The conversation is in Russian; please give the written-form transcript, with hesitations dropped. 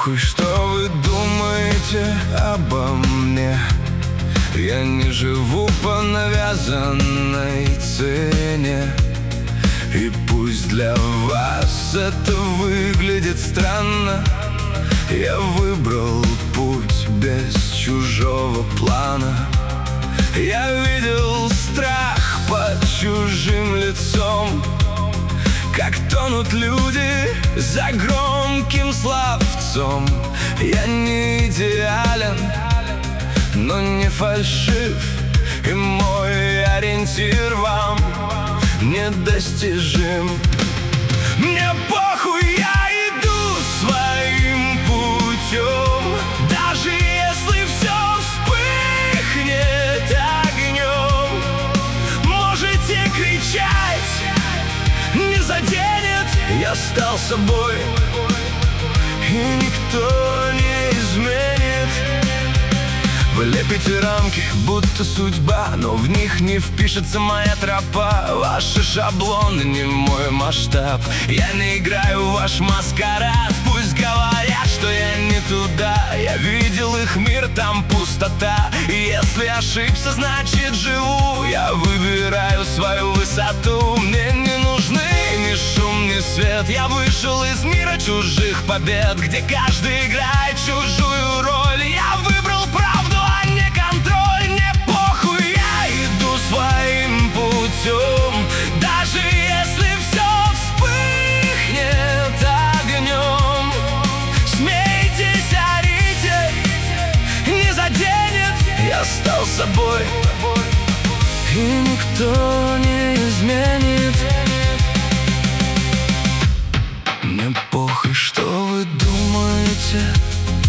похуй, что вы думаете обо мне. Я не живу по навязанной цене. И пусть для вас это выглядит странно, я выбрал путь без чужого плана. Я видел страх под чужим лицом, как тонут люди за громким словцом. Я не идеален, но не фальшив, и мой ориентир вам недостижим. Мне похуй, я иду своим путем, даже если все вспыхнет огнем. Можете кричать, не заденет, я стал собой, и никто не изменит. Вы лепите рамки, будто судьба, но в них не впишется моя тропа. Ваши шаблоны не мой масштаб, я не играю в ваш маскарад. Пусть говорят, что я не туда, я видел их мир, там пустота. И если ошибся, значит живу, я выбираю свою высоту. Мне не нужны ни шум, ни свет, я вышел из мира чужих побед, где каждый играет чужую роль. Я выбрал правду, а не контроль. Мне похуй, я иду своим путем, даже если все вспыхнет огнем. Смейтесь, орите, не заденет, я стал собой, и никто не изменит. Мне похуй, что вы думаете